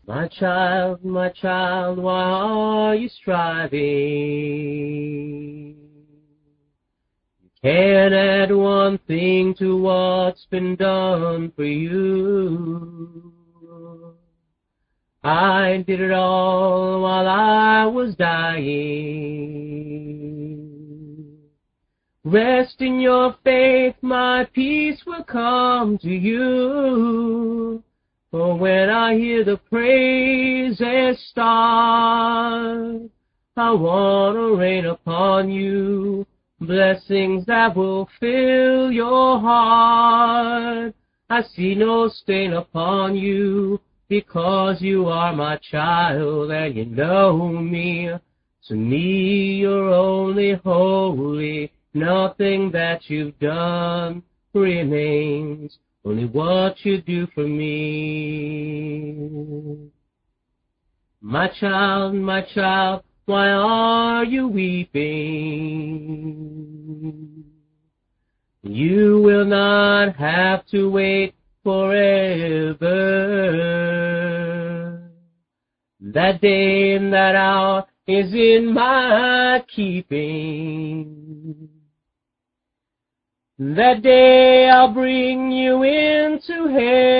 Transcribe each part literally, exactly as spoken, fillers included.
My child, my child, why are you striving? You can't add one thing to what's been done for you. I did it all while I was dying. Rest in your faith, my peace will come to you. For when I hear the praises start, I want to rain upon you blessings that will fill your heart. I see no stain upon you because you are my child and you know me. To me you're only holy. Nothing that you've done remains. Only what you do for me. My child, my child, why are you weeping? You will not have to wait forever. That day and that hour is in my keeping. That day I'll bring you into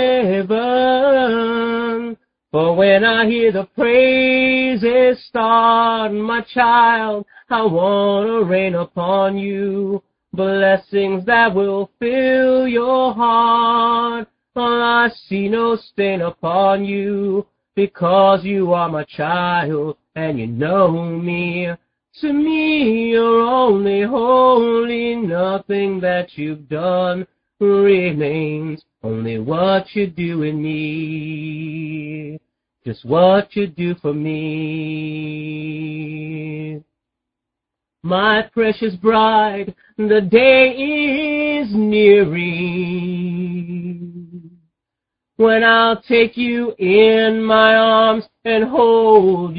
heaven. For when I hear the praises start, my child, I want to rain upon you blessings that will fill your heart. For I see no stain upon you because you are my child and you know me. To me, you're only holy. Nothing that you've done remains. Only what you do in me. Just what you do for me. My precious bride, the day is nearing when I'll take you in my arms and hold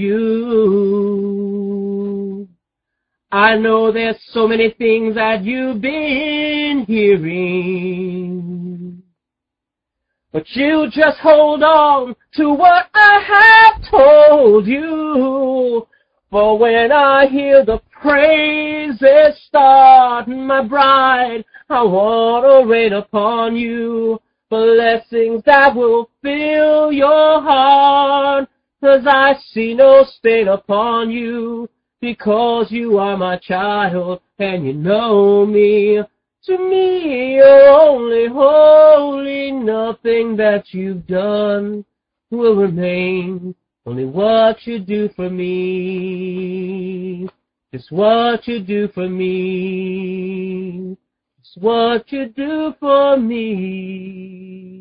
you. I know there's so many things that you've been hearing, but you just hold on to what I have told you. For when I hear the praises start, my bride, I want to rain upon you blessings that will fill your heart. 'Cause I see no stain upon you, because you are my child and you know me. To me you're only holy. Nothing that you've done will remain. Only what you do for me. Just what you do for me. Just what you do for me.